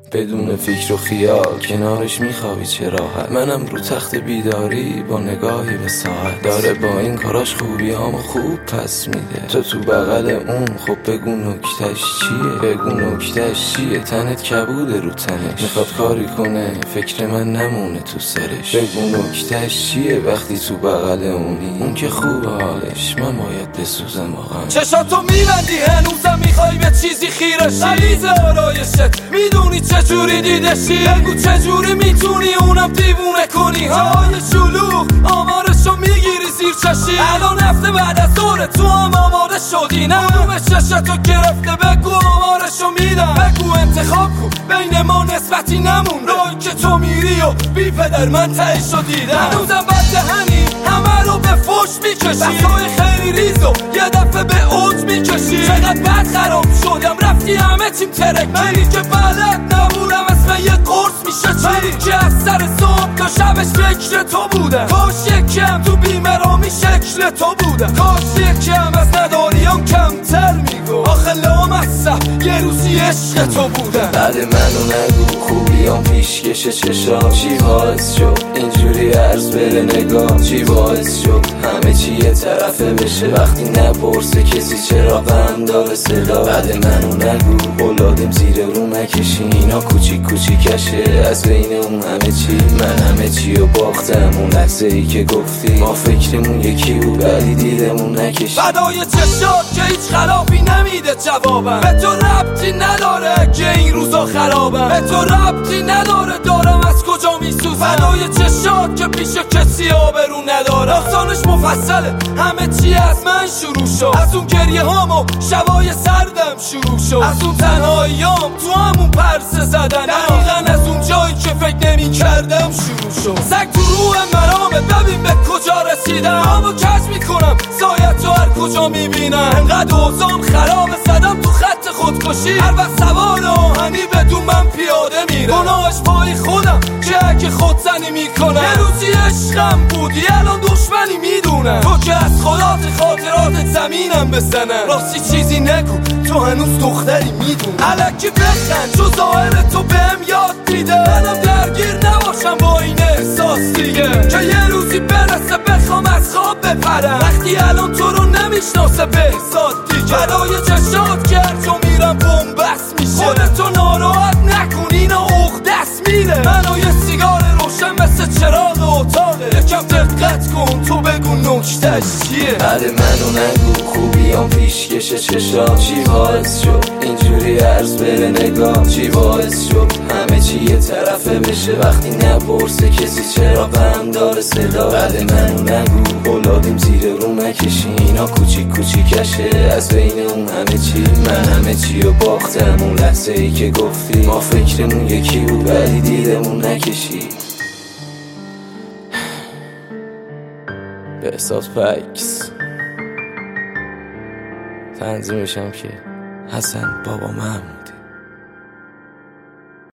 بدون فکر و خیال کنارش میخوابی چه راحت. منم رو تخت بیداری با نگاهی به ساعت، داره با این کاراش خوبیامو خوب پس میده. تو بغل اون خب بگو نکتش چیه، بگو نکتش چیه. تنت کبوده رو تنش، میخواد کاری کنه فکر من نمونه تو سرش. بگو نکتش چیه وقتی تو بغل اونی، اون که خوبه حالش من باید بسوزم واقعا. چشاتو میبندی هنوزم میخوای به چیزی خیرشی، غلیظ آرایشت میدونی چجوری دیدشی. بگو چجوری میتونی اونم دیوونه کنی. جای شلوغ آمارشو میگیری زیر چشی. الان هفته بعد از ظهر تو هم آماده شدی، نموم چشتو گرفته. بگو آمارشو میدم، بگو انتخاب کن بین ما نسبتی نمون. راهی که تو میری و بی پدر من تهیشو دیدم. هنوزم بد دهنی همه رو به فوش میکشی، بسای خیلی ریزو یه دفعه به اوج میکشی. چقدر بد خراب شدم رفتی همه چیم ترکی. منی که بلد نبودم اسم یه قرص میشه چی. منی که از سر صبح تا شبش فکر تو بودم. کاش یکم تو بیمرامی شکل تو بودم. کاش یکم از نداریام کمتر میگو. آخه لامصب یه روزی عشق تو بودم. بعد منو نگو خوبیام پیشکش چشام. چی باعث شد اینجوری عرض بره نگاه، چی باعث شد همه چی یه طرفه بشه وقتی نپرسه کسی چرا غم داره صدا. بعد منو نگو اولادم زیر رو نکشی، اینا کوچیک کوچیکشه از بین اون همه چی. من همه چی رو باختم اون لحظه ای که گفتی ما فکرمون یکی بود ولی دیدمون نکشی. فدای چشات که هیچ خلافی نمیده جوابم. به تو ربطی نداره که این روزا خرابم، به تو ربطی نداره دارم از کجا میسوزم. فدای چشات که پیش کسی آبرو نداره. داستانش مفصله همه چی از من شروع شد. از اون گریه هام و شبای سردم شروع شد. از اون تنهاییام تو همون پرسه زدن. دقیقا از اون جایی که فکر نمی کردم شروع شد. سگ تو روح مرامه ببین به کجا رسیدم. همو کج میکنم سایت تو هر کجا میبینم. انقدر اوزام خرابه زدم تو خط خودکشی. هر وقت سوار آهنی بدون من پیاده میره. گناهش پای خودم که اگه خودزنی میکنم. یه روزی عشقم بودی الان دشمنی میدونم. تو که از خاطرات زمینم بزنم. راستی چیزی نگو تو هنوز دختری میدونم. الکی بخند چو ظاهر تو بهم یاد میده. منم درگیر نباشم با این احساس دیگه، که یه روزی برسه بخوام از خواب بپرم وقتی الان تو رو نمیشناسه بهزاد دیگه. فدای چشات که هر جا میرم بومبست میشه. خودتو ناراحت نکن اینا عقدست میره. منو یه سیگار روشن مثل چراغ اتاقه. یکم دقت کن تو بگو نکتش چیه. بعد منو نگو خوبیام پیشکش چشام. چی باعث شد اینجوری عرض بره نگاه، چی باعث شد همه چی یه طرفه بشه وقتی نپرسه کسی چرا غم داره صدا. بعد منو نگو اولادم زیر رو نکشی، اینا کوچیک کوچیکشه از بین اون همه چی. من همه چی رو باختم اون لحظه ای که گفتی ما فکرمون یکی بود ولی دیدمون نکشی. بهزاد فکس تنظیمشم که حسن بابا من.